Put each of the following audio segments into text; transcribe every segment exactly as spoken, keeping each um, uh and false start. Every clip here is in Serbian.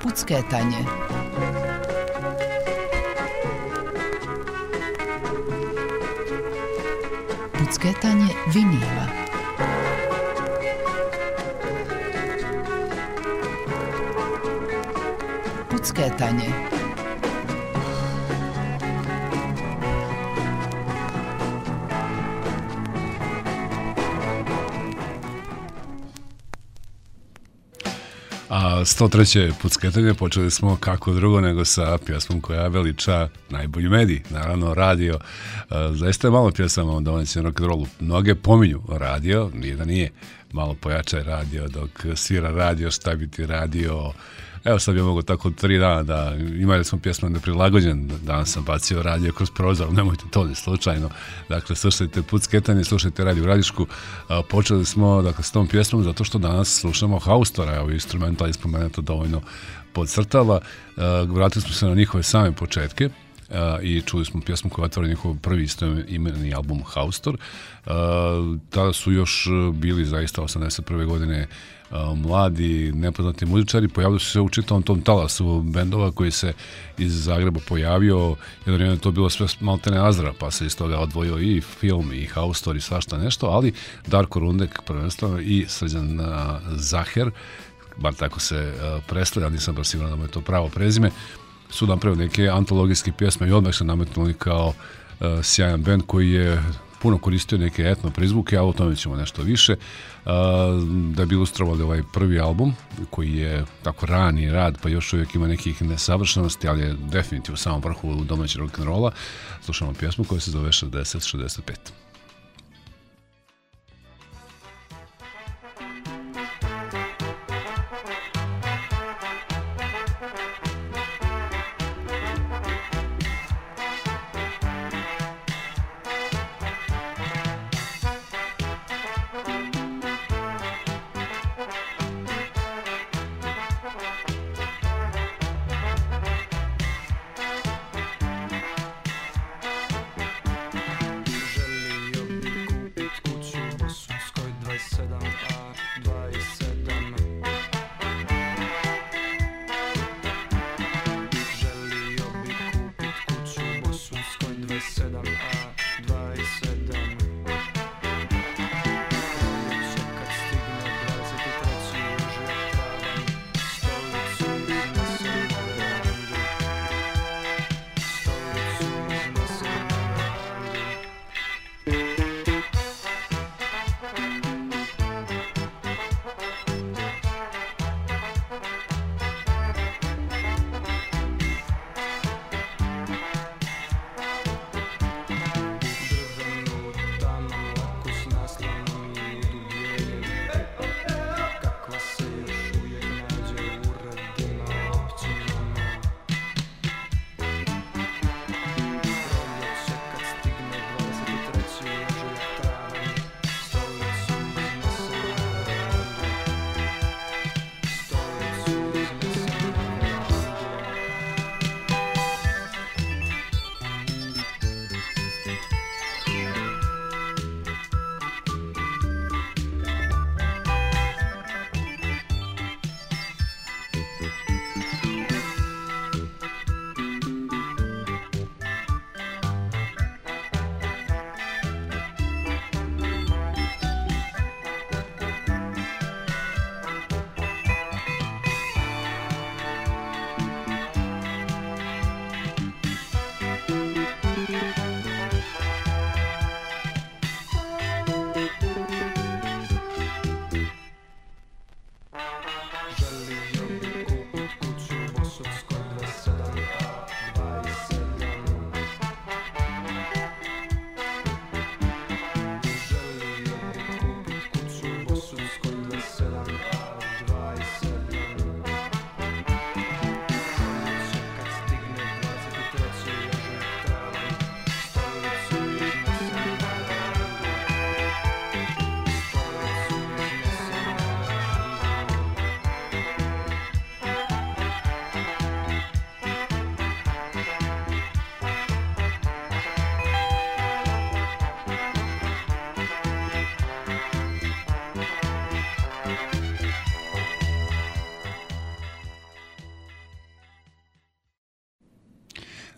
Pucketanje. Pucketanje vinila. Pucketanje. A sto treće pucketanje počeli smo kako drugo nego sa pjesmom koja veliča najbolji medij, naravno radio. Zaista je malo pjesama o domaćem rock'n'rollu. Mnoge pominju radio, nije da nije, malo pojačaj radio, dok svira radio, šta bi ti radio. Evo sad bi mogo tako tri dana da imali smo pjesmu neprilagođen, danas sam bacio radio kroz prozor, nemojte to li slučajno. Dakle, slušajte pucketanje, slušajte Radio Gradišku. Počeli smo dakle, s tom pjesmom zato što danas slušamo Haustora, evo instrumental je spomenuto dovoljno podcrtala. Vratili smo se na njihove same početke i čuli smo pjesmu koja otvara njihov prvi istoimeni album Haustor. Tada su još bili zaista osamdeset prve godine mladi, nepoznati muzičari, pojavili su se u čitavom tom talasu bendova koji se iz Zagreba pojavio, jer je to bilo sve maltene Azra, pa se iz toga odvojio i film, i Haustor, i svašta nešto, ali Darko Rundek prvenstveno i Srđan Zaher, bar tako se predstavlja, nisam baš siguran da mu je to pravo prezime, su napravili neke antologijske pjesme i odmah se nametnuli kao uh, sjajan bend koji je puno koristio neke etno prizvuke, ali o tome ćemo nešto više. Uh, da bi ilustrovali ovaj prvi album, koji je tako rani rad, pa još uvijek ima nekih nesavršenosti, ali je definitivno u samom vrhu domaćeg rock'n'rolla. Slušamo pjesmu koja se zove šezdeset šezdeset pet. Želim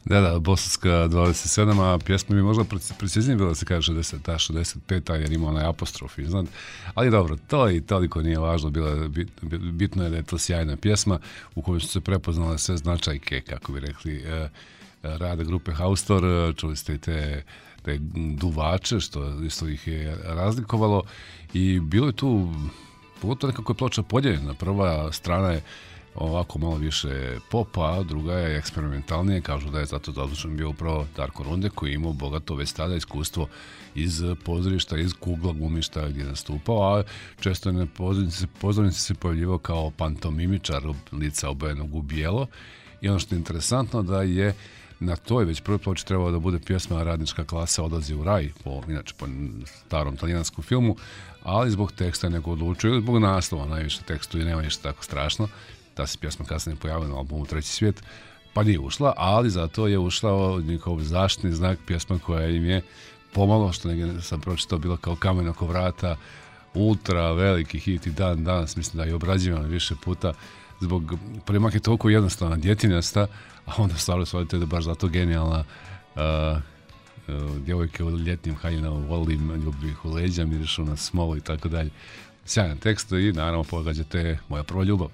Da, da, Bosanska dvadeset sedam, a pjesma bi možda preciznije bila da se kaže šezdeset, ta šezdeset peta jer ima onaj apostrof iznad, ali dobro, to i toliko nije važno, bila, bit, bitno je da je to sjajna pjesma u kojoj su se prepoznale sve značajke, kako bi rekli, eh, rada grupe Haustor, čuli ste i te, te duvače, što isto ih je razlikovalo i bilo je tu, pogotovo nekako je ploča podijeljena, prva strana je ovako malo više popa, a druga je eksperimentalnije, kažu da je zato zadužen bio upravo Darko Runde koji je imao bogato već tada iskustvo iz pozorišta, iz kugla glumišta gdje je nastupao, a često je na pozornici, pozornici se pojavljivao kao pantomimičar lica obojenog u bijelo i ono što je interesantno da je na toj već prvoj ploči trebalo da bude pjesma Radnička klasa odlazi u raj, po, inače po starom talijanskom filmu, ali zbog teksta je neko odlučio, ili zbog naslova, najviše tekstu i nema ništa tako strašno. Ta se pjesma kasnije pojavila na albumu Treći svijet, pa nije ušla, ali zato je ušla njihov zaštitni znak, pjesma koja im je pomalo, što negdje sam pročitao, bila kao kamen oko vrata, ultra veliki hit i dan danas, mislim da je obrađivano više puta, zbog primak je toliko jednostavna, djetinjasta, a onda stvarno shvatite da baš zato genijalna. Uh, uh, djevojke u ljetnim haljinama volim, ljubih u leđa, mirišu na smolu i tako dalje. Sjajan tekst i naravno pogađate Moja prva ljubav.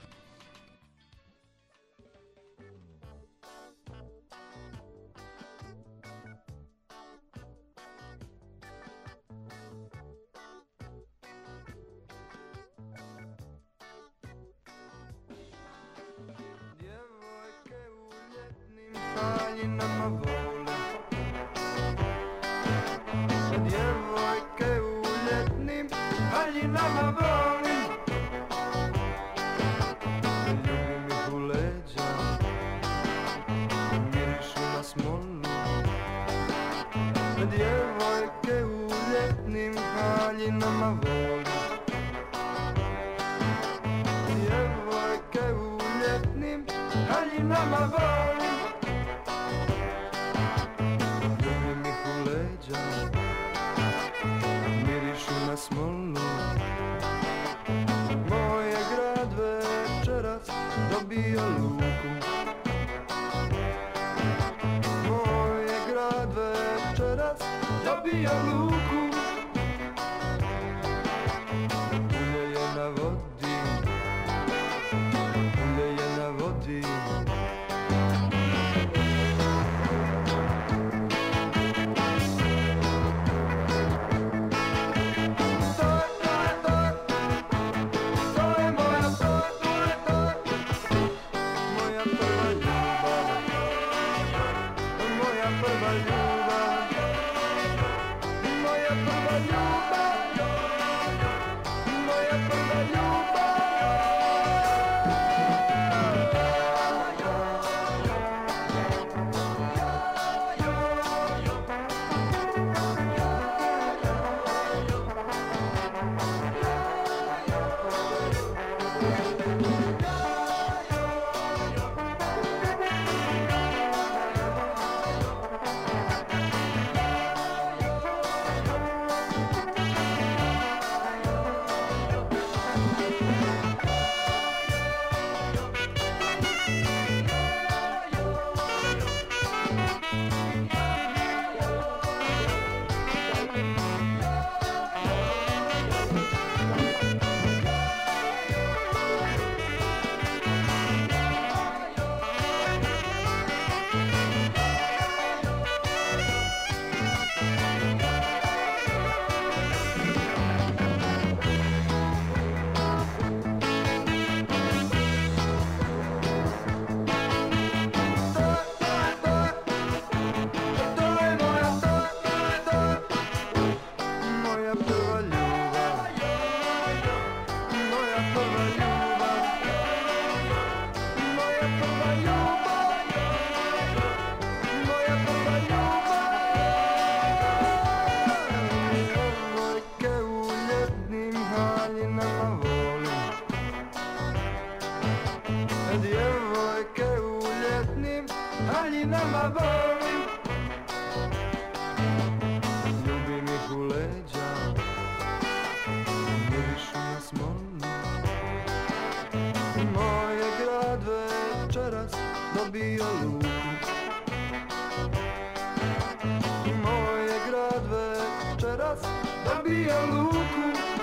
dobija luku.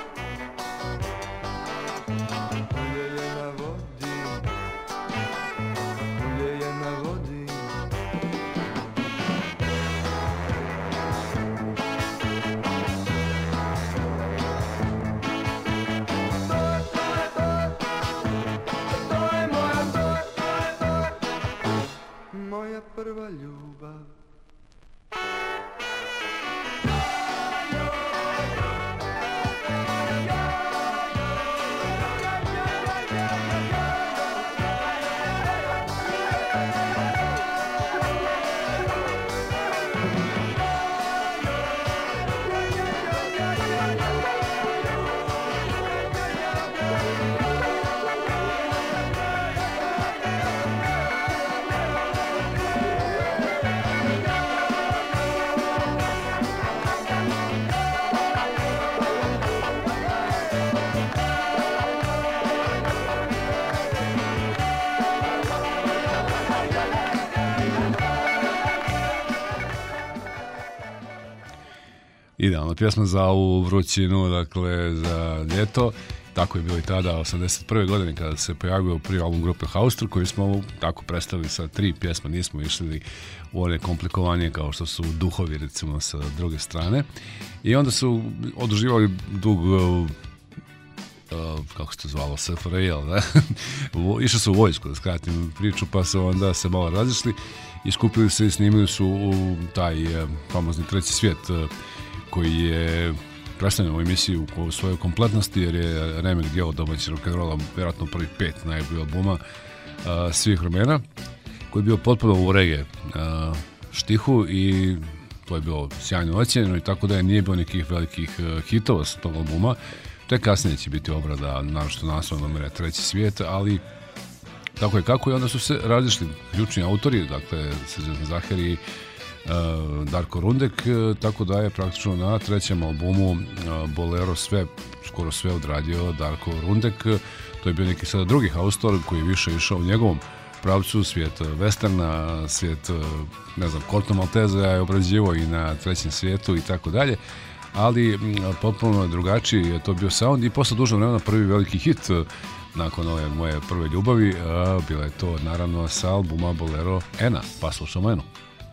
Ulje je na vodi, ulje je na vodi. Moja prva ljubav. Idealna pjesma za ovu vrućinu, dakle za ljeto. Tako je bilo i tada, osamdeset prve godine kada se pojavio prvi album grupe Haustor, koji smo tako predstavili sa tri pjesme, nismo išli u one komplikovanje kao što su Duhovi, recimo, sa druge strane. I onda su oduživali dug, uh, kako se to zvalo, S F R J, da? Išli su u vojsku, da skratim priču, pa su onda se malo razišli i skupili se i snimili su u taj uh, famozni Treći svijet, uh, koji je predstavljen u emisiji u svojoj kompletnosti, jer je remake dijelo domaćeg rock'n'rolla, vjerojatno prvih pet najboljih albuma uh, svih vremena, koji je bio potpuno u reggae uh, štihu i to je bilo sjajno ocjenjeno i tako da je nije bilo nekih velikih uh, hitova sa tog albuma. To je kasnije će biti obrada, naročito naslovno numere Treći svijet, ali tako je kako i onda su se različili ključni autori, dakle Srđan Zaheri, Uh, Darko Rundek, uh, tako da je praktično na trećem albumu uh, Bolero sve, skoro sve odradio Darko Rundek. Uh, to je bio neki sada drugi Haustor koji je više išao u njegovom pravcu, svijet westerna, svijet, uh, ne znam, Corto Malteza je obrađivo i na Trećem svijetu i tako dalje, ali uh, potpuno drugačiji je to bio sound i posle dužnog vremena prvi veliki hit uh, nakon ove moje prve ljubavi, uh, bila je to naravno sa albuma Bolero Ena, pa slušamo Enu.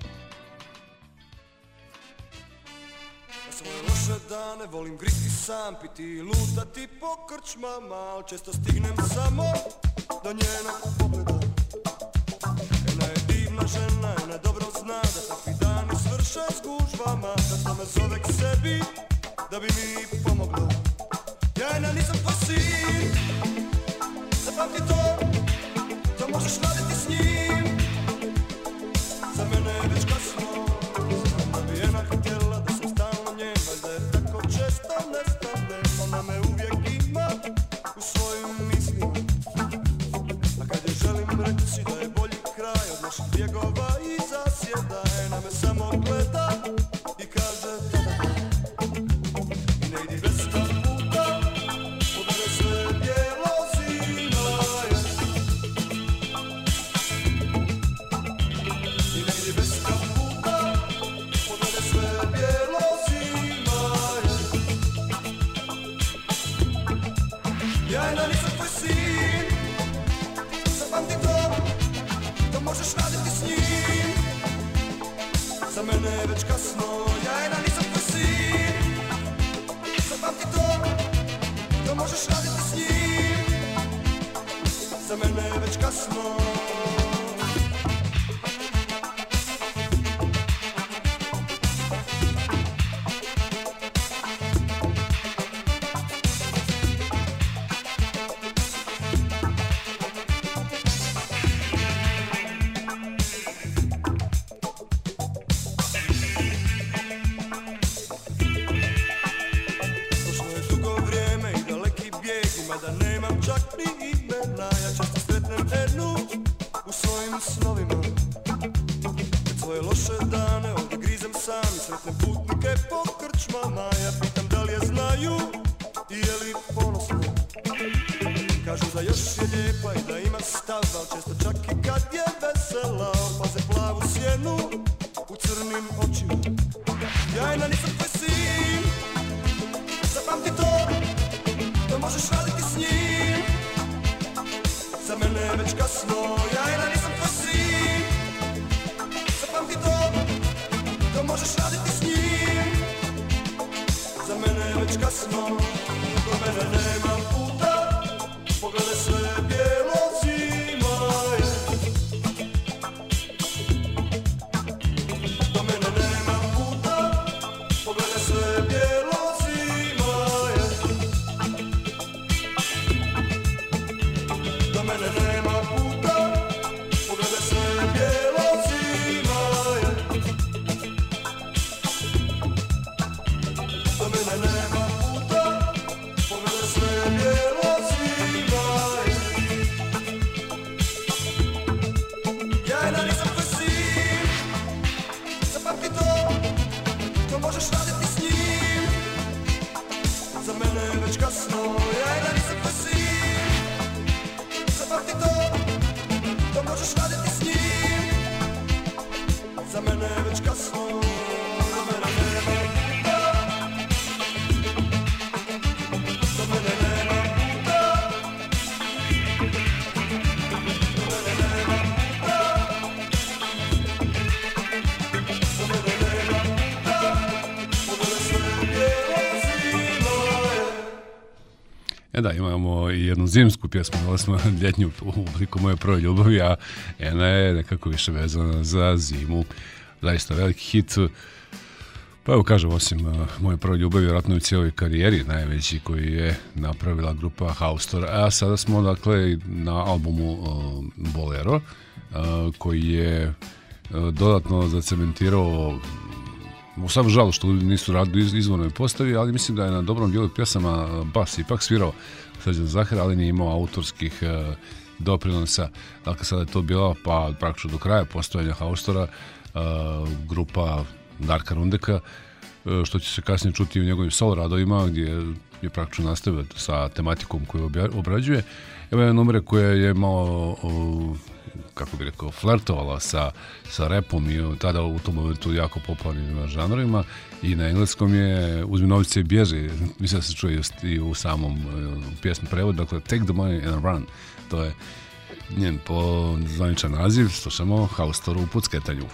Dane volim gristi sam, piti i lutati po krčmama, al često stignem samo do njenog pogleda. Ena je divna žena, ona dobro zna da takvi dani svrše s gužvama, zato me zove k sebi da bi mi pomogla. Ja Ena nisam tvoj sin, zapamti to, to možeš raditi s njim. Za mene je već kasno, znam da bi Ena htjela da sam stalno njen, valjda je tako često nestane, ona me uvijek ima u svojim mislima. A kad je želim reći da je bolji kraj od naših bjegova i zasjeda, Ena me samo gleda i kaže da da da. I ne idi bez kaputa, pogledaj sve bijelo zima je. I ne idi bez kaputa, pogledaj sve bijelo zima je. Ja Ena nisam tvoj sin, zapamti to, to možeš raditi s njim. Za mene je već kasno, ja Ena nisam tvoj sin, zapamti to, to možeš raditi s njim. Za mene je već kasno. Prošlo je dugo vrijeme i daleki bijeg, ima da nemam čak ni imena. Ja često sretnem Enu u svojim snovima. Kad svoje loše dane ovdje grizem sam i sretnem putnike po krčmama. Ja pitam da li je znaju i je li ponosna. Kažu da još je lijepa i da ima stav, al često čak i kad je vesela opaze plavu sjenu u crnim očima. Ja Ena nisam tvoj sin, Zapamti to, to možeš raditi s njim. Za mene je već kasno, ja i da nisam tvoj sin. Zapamti to, to možeš raditi s njim. Za mene je već kasno, do mene nema puta. Pogledaj sve bijelo zima je. Do mene nema puta. Pogledaj sve bijelo zima je. Do mene nema puta. Pogledaj sve bijelo zima je. Do mene nema puta. Pogledaj sve bijelo zima je. Ja jedna nisam tvoj sin. Zapamti to, to možeš raditi s njim. Za mene je već kasno, ja jedna nisam tvoj sin. Zapamti to, to možeš raditi s njim. Za mene je već kasno, do mene nema puta. Do mene nema puta. Do mene nema puta. Do mene nema puta. Pogledaj sve bijelo zima je. E da, imamo i jednu zimsku pjesmu, ali smo ljetnju u obliku Moje prve ljubavi, a jedna je nekako više vezana za zimu. Zaista veliki hit. Pa evo kažem, osim uh, Moje prve ljubavi, vjerojatno u cijeloj karijeri najveći koji je napravila grupa Haustor. A sada smo dakle na albumu uh, Bolero, uh, koji je uh, dodatno zacementirao u samu žalu što nisu radili iz izvornoj postavi, ali mislim da je na dobrom dijelu pjesama bas ipak svirao Srđan Zahar, ali nije imao autorskih uh, doprinosa. Dakle, sada je to bila, pa praktično do kraja postojanja Haustora, uh, grupa Darka Rundeka, uh, što će se kasnije čuti u njegovim solo radovima, gdje je praktično nastavio sa tematikom koju obja- obrađuje. Evo je numere koje je malo, uh, kako bi rekao, flertovala sa, sa rapom i tada u tom momentu jako popularnim žanrovima, i na engleskom je Uzmi novce i bježi, mislim da se čuje i u samom uh, pjesmu prevodu, dakle Take the money and run, to je njen po zvaničan naziv. Slušamo Haustor u Pucketanju.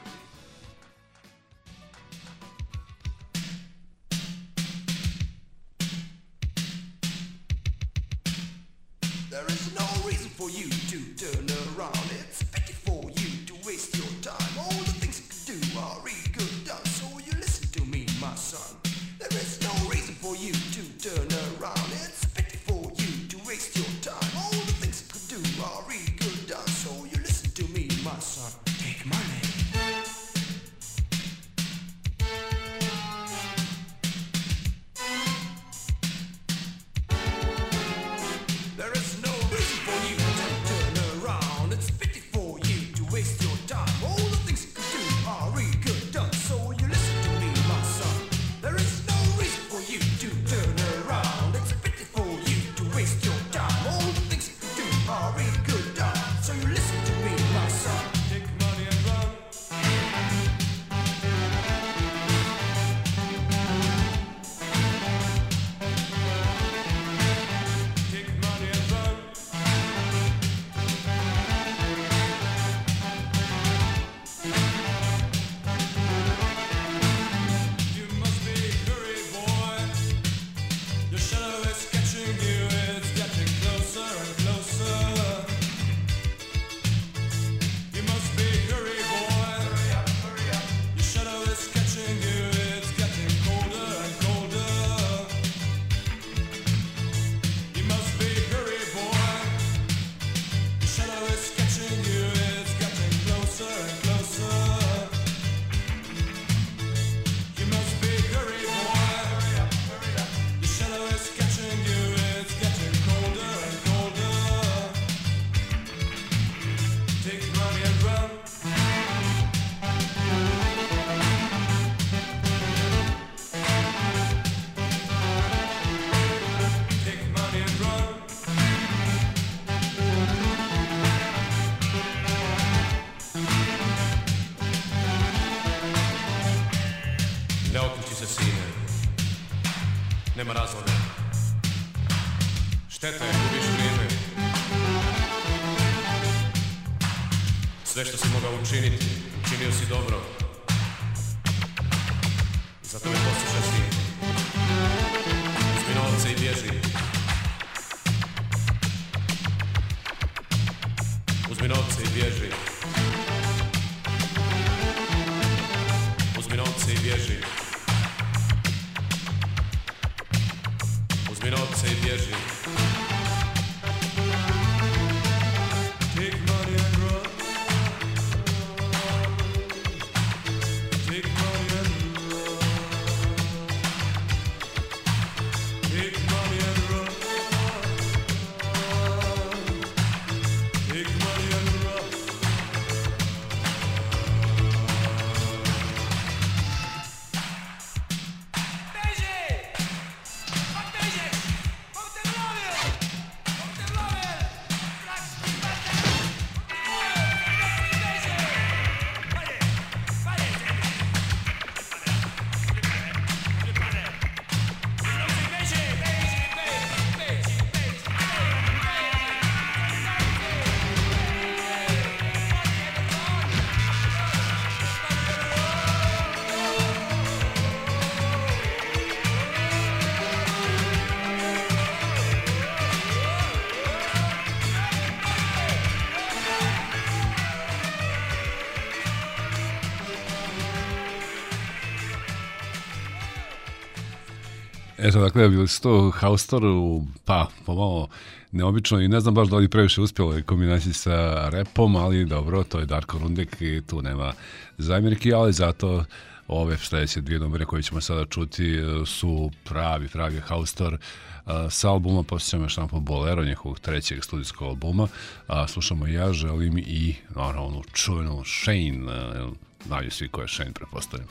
There is no reason for you to turn around. It's a pity for you to waste your time. All the things you could do are really good done. So you listen to me, my son. There is no reason for you to turn around. It's a pity for you to waste your time. All the things you could do are really good done. So you listen to me, my son. Take money. There is no reason for you to turn around. It's a pity for you to waste your time. All the things you could do are really good done. So you listen to me, my son. There is no reason for you to turn around. It's a pity for you to waste your time. All the things you could do are really good done. So you listen to me, my son. Take money and run. Take money and run. You must be hurry, boy. Your shadow is catching you. It's getting closer and closer. You must be hurry, boy. Hurry up, hurry up. Your shadow is catching you. It's getting colder and colder. You must be hurry, boy. Your shadow is catching you. It's getting closer and closer. You must be hurry, boy. Hurry up, hurry up. Your shadow is catching you. It's getting colder and colder. Take money and run. Take money and run. No, Cecilia. nema razloga. Šteta je, gubiš vrijeme. Sve što si mogao učiniti, učinio si dobro. Zato me poslušaj si. Uzmi novce i bježi. Uzmi novce i bježi. Uzmi novce i bježi. Uzmi novce i bježi. Take money and run. Take money and run. Take money and run. Take money and run. Eto, dakle, bili su to Haustor, pa, pomalo neobično i ne znam baš da li previše uspjelo je kombinaciji sa repom, ali dobro, to je Darko Rundek i tu nema zamjerki, ali zato ove sljedeće dvije numere koje ćemo sada čuti su pravi, pravi Haustor sa albuma, posjećamo još po Bolero, njihovog trećeg studijskog albuma, a slušamo Ja želim i naravno onu čuvenu Shane, znaju svi ko je Shane, pretpostavljam.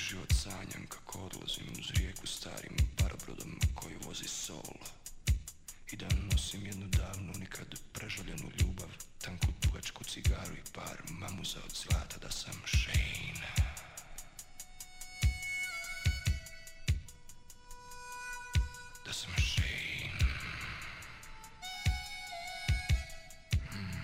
život sanjam kako odlazim uz rijeku starim parobrodom koji vozi sol. I da nosim jednu davnu, nikad prežaljenu ljubav, tanku dugačku cigaru i par mamuza od zlata da sam Shane. Da sam Shane. Hmm.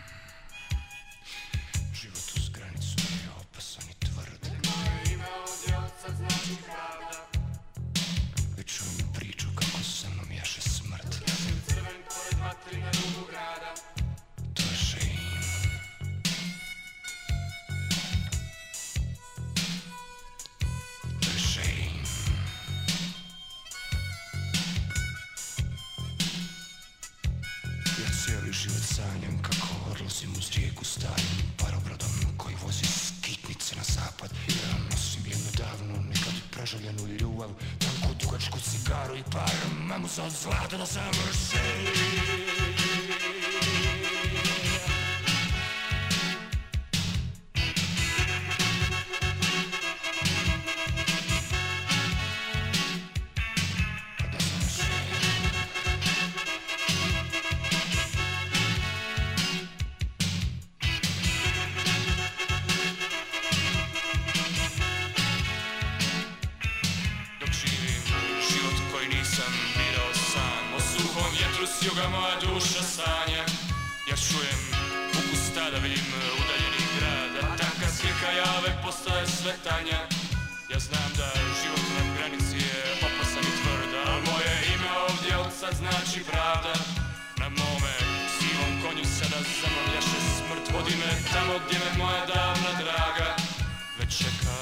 Život uz granicu je opasan i tvrd. Moje ime ovdje od sad znači pravda. Već čujem priču kako sa mnom jaše smrt. Ja sam crven pored vatri na rubu grada. To je Shane. To je Shane. Ja cijeli život sanjam kako odlazim uz rijeku starim parobrodom koji vozi skitnice na zapad. I ja nosim jednu davnu, nekad prežaljenu ljubav, tanku dugačku cigaru i par mamuza od zlata da sam Shane. S juga moja duša sanja. Ja čujem ukus stada, vidim udaljeni grad, a tanka slika jave postaje sve tanja. Ja znam da život na granici je opasan i tvrd, al moje ime ovdje od sad znači pravda. Na mome sivom konju sada za mnom jaše smrt. Vodi me tamo gdje me moja davna draga već čeka.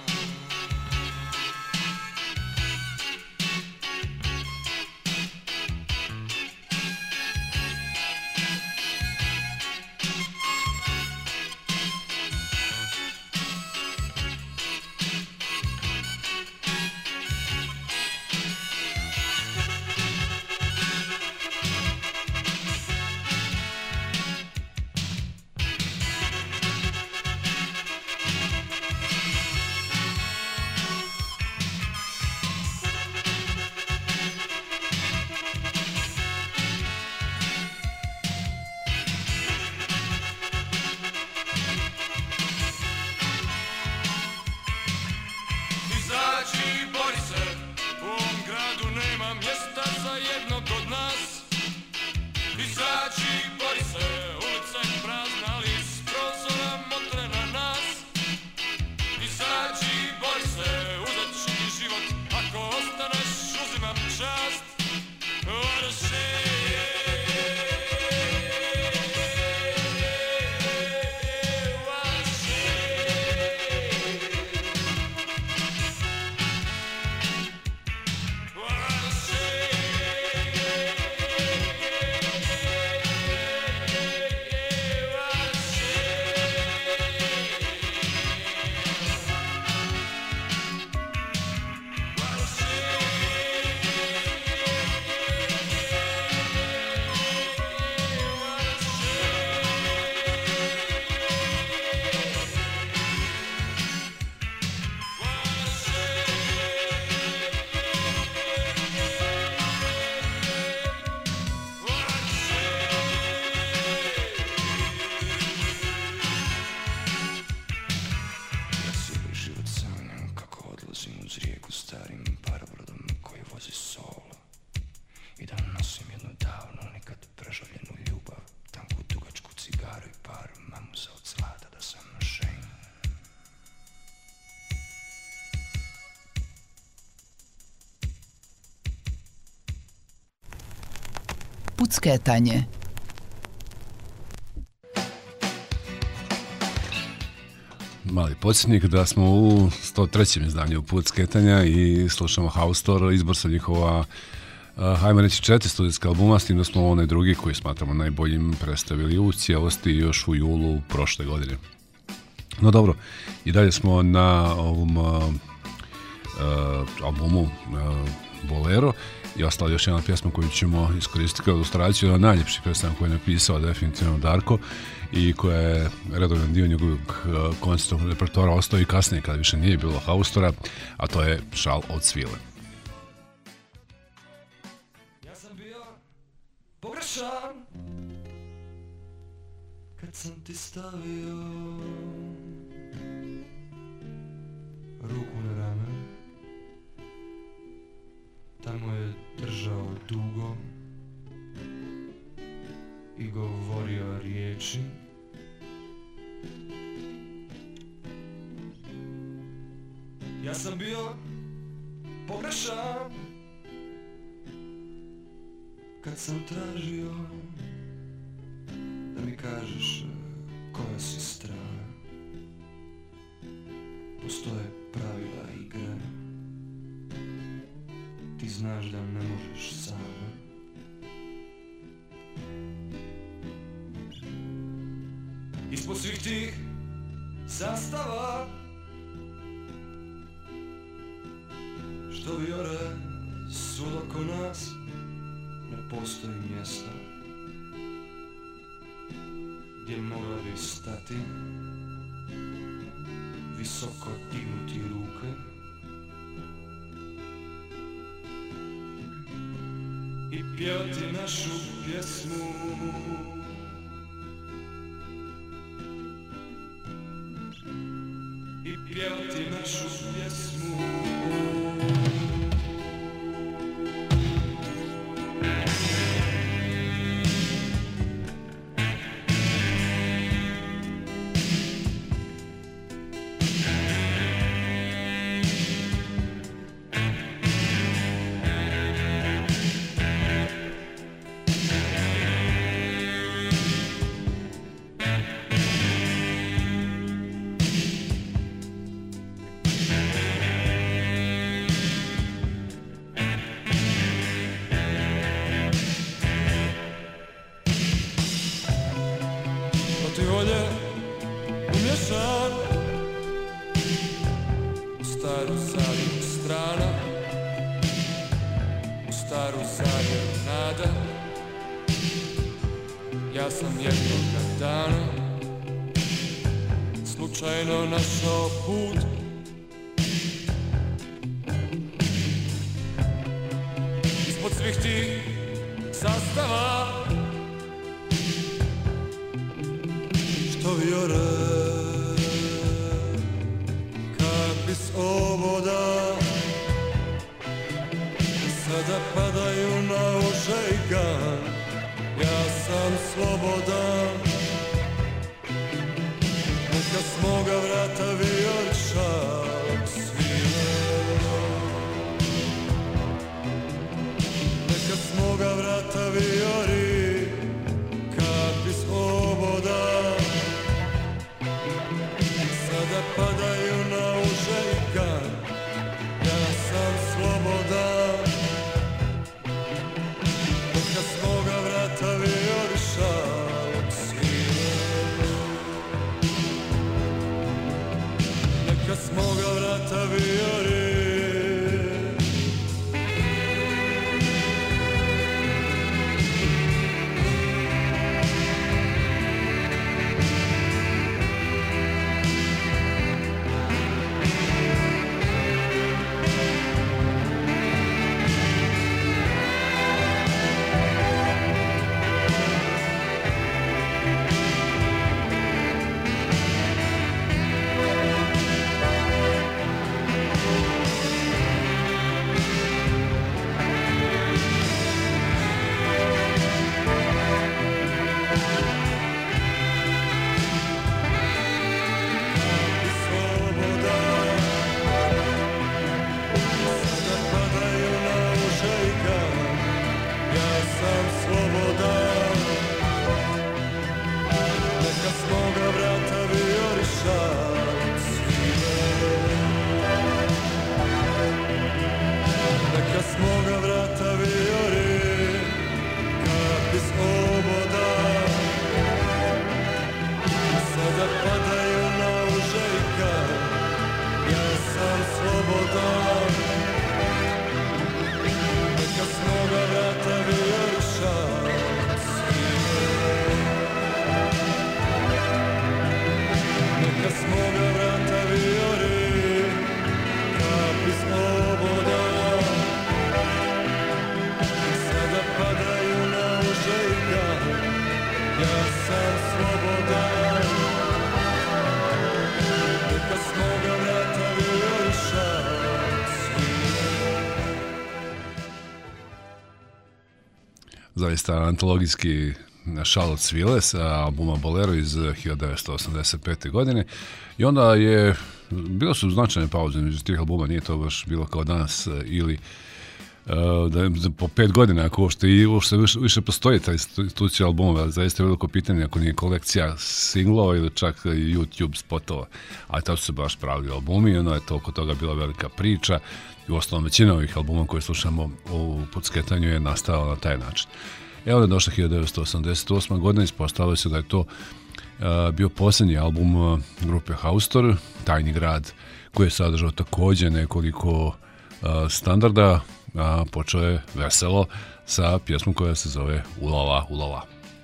Pucketanje. Mali podsjetnik da smo u sto trećem izdanju Pucketanja i slušamo Haustor, izbor sa njihova, hajmo reći, četiri studijska albuma, s tim da smo onaj drugi koji smatramo najboljim predstavili u cijelosti još u julu prošle godine. No dobro, i dalje smo na ovom uh, uh, albumu uh, Bolero i ostala još jedna pjesma koju ćemo iskoristiti kao ilustraciju, jedna najljepših pjesama koju je napisao definitivno Darko i koja je redovan dio njegovog koncertnog repertoara ostao i kasnije kada više nije bilo haustora, a to je Šal od svile. Ja sam bio pogrešan kad sam ti stavio ruku na rame, tamo je držao dugo i govorio riječi. Ja sam bio pogrešan kad sam tražio da mi kažeš koja si strana. Postoje pravila igre, ti znaš da ne možeš sam. Ispod svih tih zastava što vijore svud oko nas, ne postoji mjesto gdje mogla bi stati, visoko dignuti ruke i pjevati našu pjesmu. I pjevati našu pjesmu. Ja sam jednoga dana slučajno našao put ispod svih tih zastava što vjore kak iz oboda sada padaju na uže i gan. Ja sam slobodan, neka s moga vrata vijori šal svile. Neka s moga vrata vijori kak iz oboda, sada padaju na uže i gan. Ja sam slobodan, neka s moga vrata vijori šal svile. Neka s moga vrata vijori. zaista antologijski šal svile sa albuma Bolero iz hiljadu devetsto osamdeset pete. godine i onda je, bilo su značajne pauze među tih albuma, nije to baš bilo kao danas ili da po pet godina ako uopšte i uopšte više, više postoji ta institucija albuma, zaista je veliko pitanje ako nije kolekcija singlova ili čak YouTube spotova, a tad su se baš pravili albumi i onda je toliko toga bila velika priča i u osnovom većina ovih albuma koje slušamo u Pucketanju je nastala na taj način. Evo je došla hiljadu devetsto osamdeset osma. godina, ispostavilo se da je to uh, bio posljednji album uh, grupe Haustor, Tajni grad, koji je sadržao također nekoliko uh, standarda, a počeo je veselo sa pjesmom koja se zove Ulala, Ulala.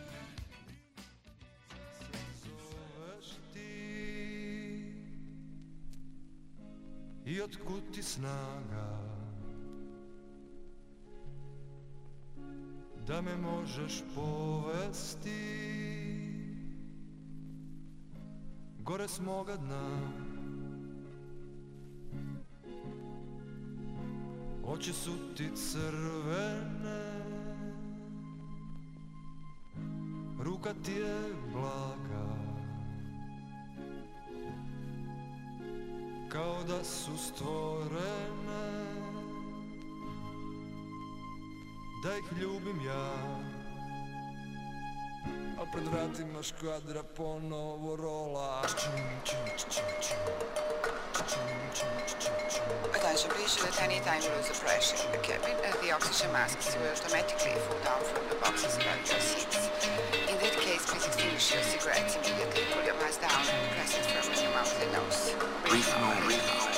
I otkud ti snaga da me možeš povesti gore s moga dna. Oči su ti crvene, ruka ti je blaga, kao da su stvorene da ih ljubim ja. A pred vratima škvadra ponovo rola. Attention, please should at any time lose the pressure in the cabin as the oxygen masks will automatically fall down from the boxes around your seats. In that case, please extinguish your cigarettes immediately, pull your mask down and press it firmly in your mouth and nose. Breathe normally.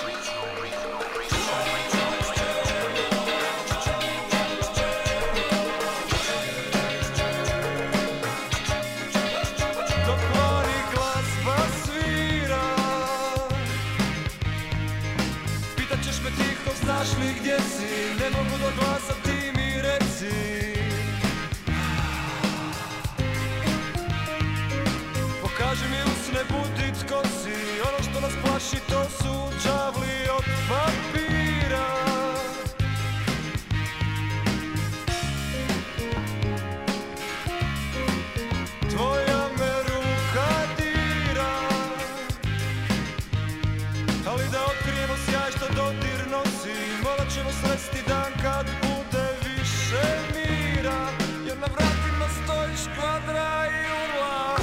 Znaš li gdje si, ne mogu do glasa, ti mi reci. Pokaži mi usne, budi tko si, ono što nas plaši to su đavli od papira. Tvoja me ruka dira, ali da otkrijemo sjaj što dodir nosi, morat ćemo sresti dan kad bude više mira, jer na vratima stoji škvadra i urla.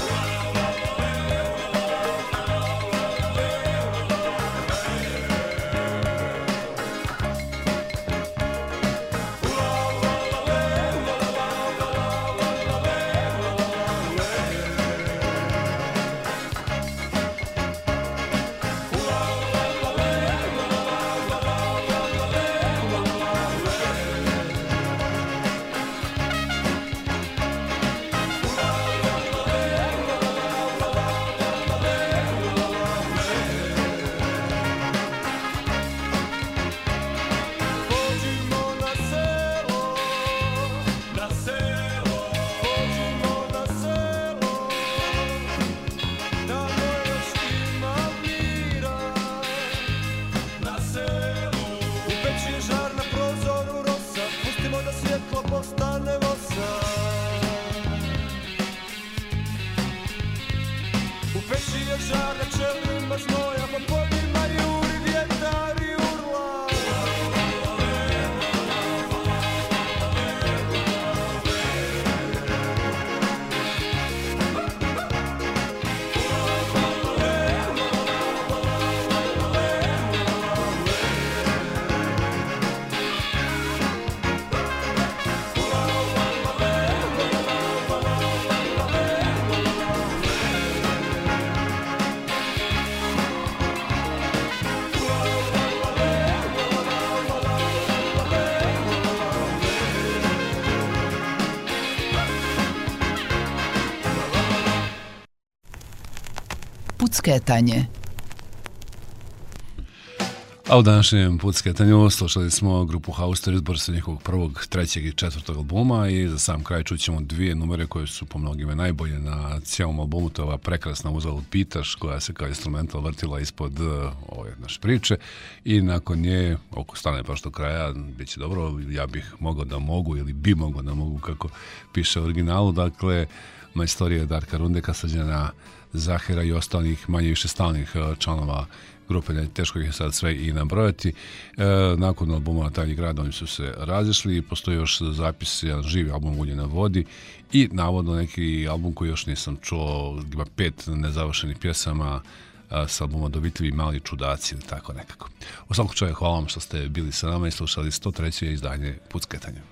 Pucketanje. A u današnjem pucketanju slušali smo grupu Hauster, izbor sa njihovog prvog, trećeg i četvrtog albuma i za sam kraj čućemo dvije numere koje su po mnogime najbolje na cijelom albumu. To je ova prekrasna Uzalud pitaš koja se kao instrumental vrtila ispod uh, ove naše priče i nakon nje, oko stane baš do kraja, bit će dobro, ja bih mogao da mogu ili bi mogao da mogu kako piše u originalu, dakle majstorija Darka Rundeka, Srđana Zahera i ostalih manje više stalnih uh, članova grupe, teško ih je sad sve i nabrojati. E, nakon albuma Tajni grad oni su se razišli, postoji još zapis, jedan živi album Ulje na vodi i navodno neki album koji još nisam čuo, ima pet nezavršenih pjesama a, s albuma Dovitljivi mali čudaci ili tako nekako. U svakom slučaju hvala vam što ste bili sa nama i slušali sto treće izdanje Pucketanja.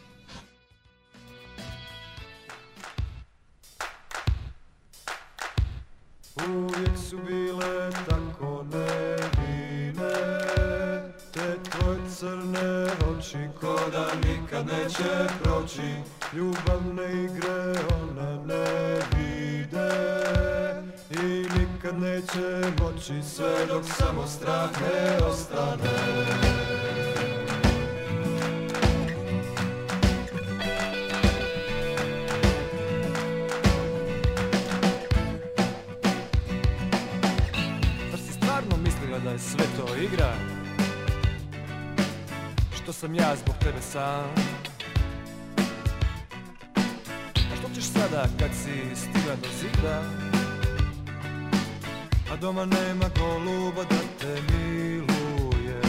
Uvijek su bile tako nevine, te tvoje crne oči ko da nikad neće proći. Ljubavne igre one ne vide i nikad neće moći sve dok samo strah ne ostane. Da je sve to igra, što sam ja zbog tebe sam. A što ćeš sada kad si stigla do zida, a doma nema goluba da te miluje.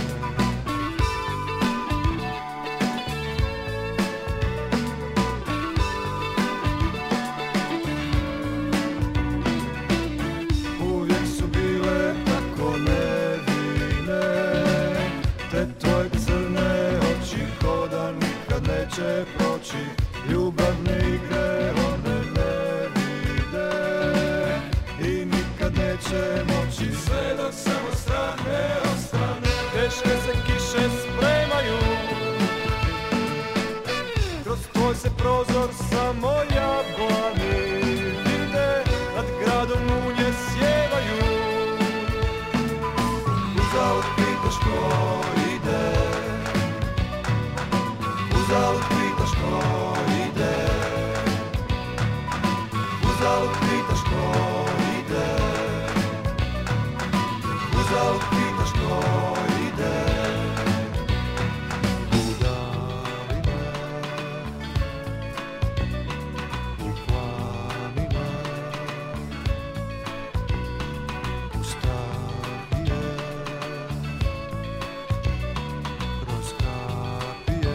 Uvijek su bile tako ne neće proći, ljubavne igre one ne vide i nikad neće moći sve dok samo strah ne ostane. Teške se kiše spremaju, kroz tvoj se prozor samo jablani vide, nad gradom munje sjevaju. Uzalud pitaš ko ide, uzalud pitaš ko ide, uzalud pitaš ko ide, uzalud pitaš ko ide. U danima, u planima, u stavije, kroz kapije.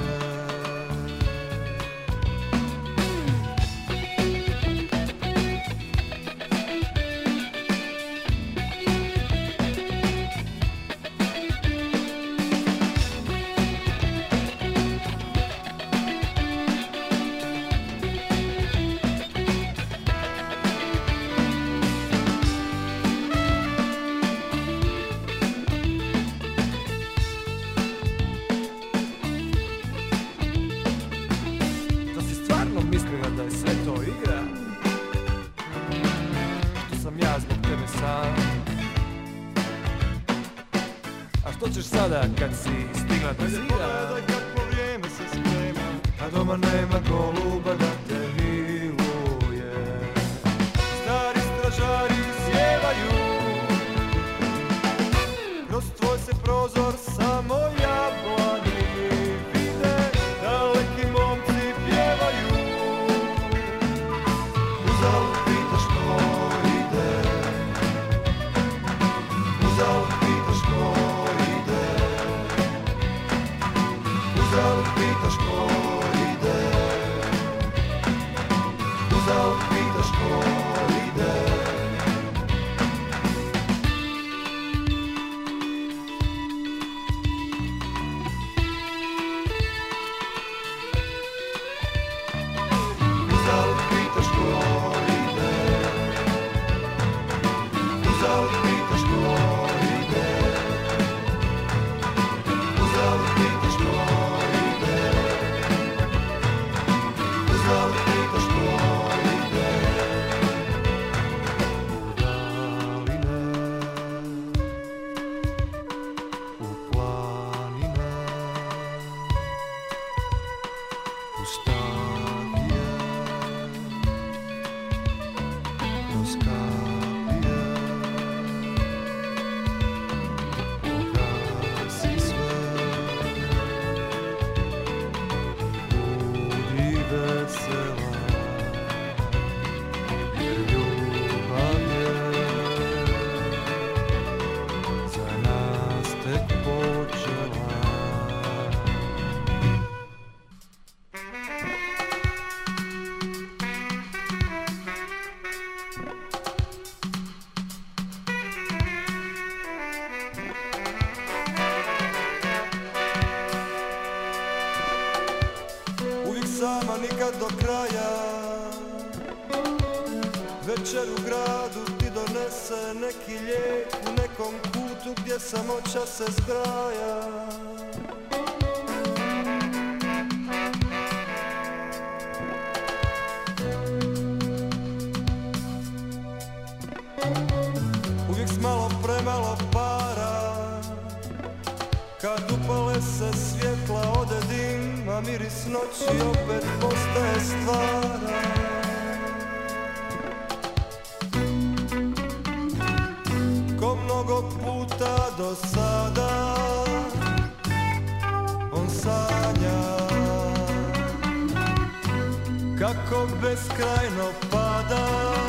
Kad si stigla do zida, pogledaj kako vrijeme se sprema, a doma nema goluba da te miluje. Stari stražari sjevaju, kroz tvoj se prozor samo jablani vide, daleki momci pjevaju. Uzalud pitaš ko ide, uzalud pitaš ko ide, uzalud pitaš ko ide, uzalud pitaš ko ide. sama nikad do kraja. Večer u gradu ti donese neki lijek u nekom kutu gdje samoća se zgraja. Uvijek s malo premalo para, kad upale se svjetla ode dim, a miris noći opet postaje stvara. Ko mnogo puta do sada on sanja kako beskrajno pada.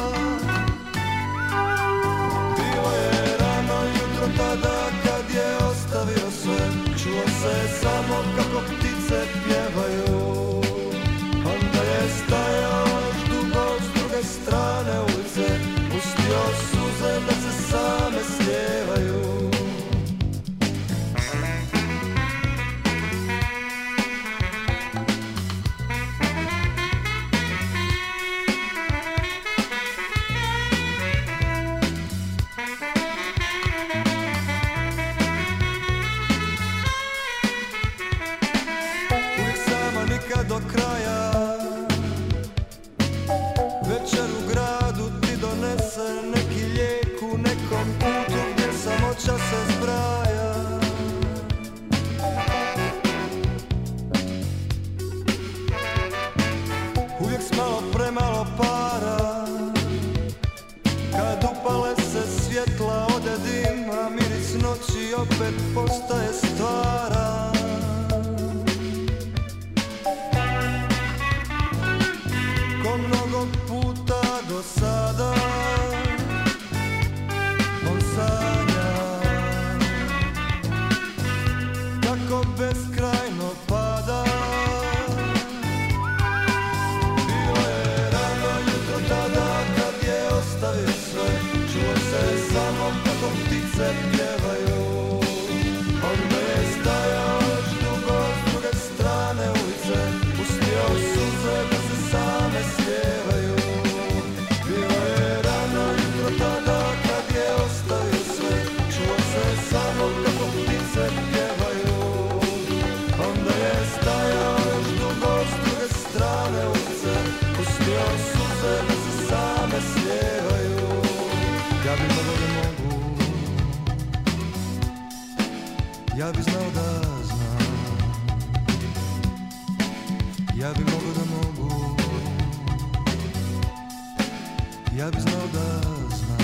Bilo je rano jutro tada kad je ostavio sve, čuo se samo kako ptice pjevaju. Onda je stajao još dugo s druge strane ulice, pustio suze da se same slijevaju. Do kraja večer u gradu ti donese neki lijek u nekom putu gdje samoća se zbraja. Uvijek s malo premalo para, kad upale se svjetla ode dim, a miris noći opet postaje stvara. Mnogo puta do sada on sanja kako beskrajno pada. Bilo je rano jutro tada kad je ostavio sve, čuo se samo kako ptice pjevaju. Onda je stajao još dugo s druge strane ulice, pustio suze da se same slijevaju. Bilo je rano jutro tada kad je ostavio sve, čuo se samo kako ptice pjevaju. Onda je stajao još dugo s druge strane ulice, pustio suze da se same slijevaju. Ja bi mogao da mogu, ja bi znao da znam, ja bi mogao da mogu, ja bi znao da znam.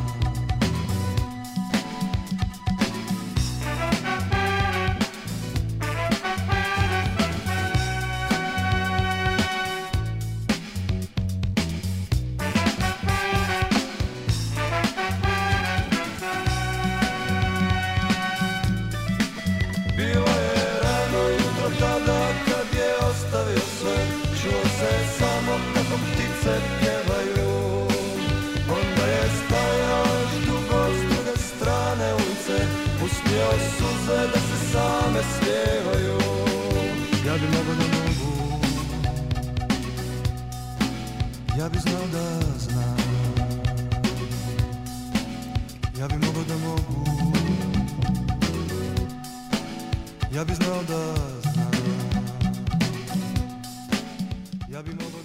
Bilo je rano jutro tada kad je ostavio sve, čuo se samo kako ptice pjevaju. Onda je stajao još dugo s druge strane ulice, pustio suze da se same slijevaju. Ja bi mogao da mogu, ja bi znao da znam, ja bi mogao da mogu, ja bi znao da znam, ja bi mogao